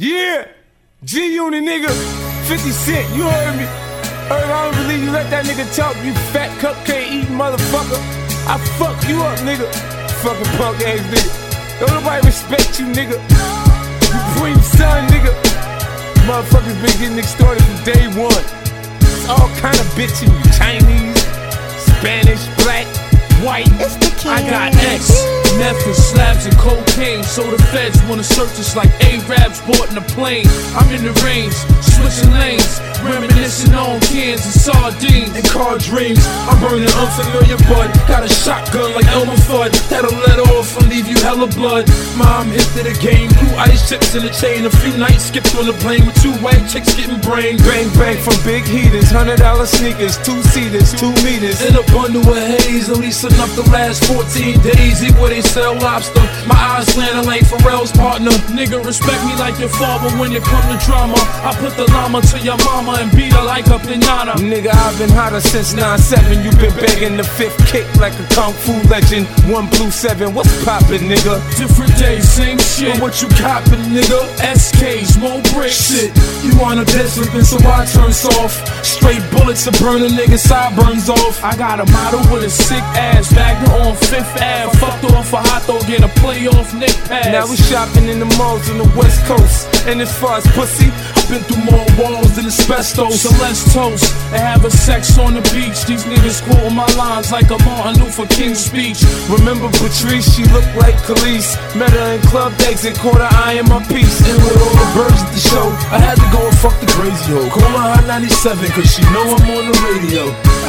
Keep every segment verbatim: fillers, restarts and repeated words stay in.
Yeah, G-Unit nigga, fifty cent, you heard me. Heard I don't believe you let that nigga talk, you fat cupcake eating motherfucker. I fuck you up, nigga. Fucking punk ass nigga. Don't nobody respect you, nigga. You cream son, nigga. Motherfuckers been getting extorted from day one. It's all kind of bitching you. Chinese, Spanish, black, white. It's the king. I got X, meth and slabs and cocaine. So the feds wanna search us like Arabs bought in a plane. I'm in the range, switching lanes, reminiscing on cans and sardines and car dreams. I'm burning unfamiliar bud. Got a shotgun like Elmer Fudd that'll let off and leave you hella blood. Mom hit to the game, blue ice chips in the chain. A few nights skipped on the plane with two white chicks getting brain. Bang bang from big heaters, hundred dollar sneakers, two seaters, two meters. In a bundle of haze, at least enough to last fourteen days. Eat where they sell lobster. My eyes slanted like Pharrell's partner. Nigga, respect me like your father when it come to drama. I put the llama to your mama and beat her like a pinata. Nigga, I've been hotter since nine seven. You been begging the fifth kick like a kung fu legend. One blue seven, what's poppin', nigga? Different days, same shit. But what you coppin', nigga? S Ks, more bricks. Shit, you wanna dead slippin', so I turn soft. Straight bullets to burn a nigga sideburns off. I got a model with a sick ass, Magna on Fifth Ave. Fucked off a hot dog, get a playoff Nick pass. Now we shopping in the malls on the West Coast. And as far as pussy, I've been through more walls than asbestos. So let's toast and have a sex on the beach. These niggas quoting my lines like a Martin Luther King speech. Remember Patrice, she looked like Khalees. Met her in club dates and caught her eye in my piece. And with all the birds at the show, I had to go and fuck the crazy hoe. Call her Hot ninety-seven, cause she know I'm on the radio.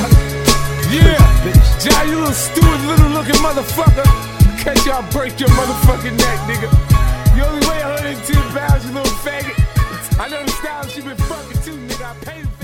Yeah, Jai, you little stupid little looking motherfucker. Catch y'all break your motherfucking neck, nigga. You only weigh one hundred ten pounds, you little faggot. I know the style she been fucking too, nigga. I paid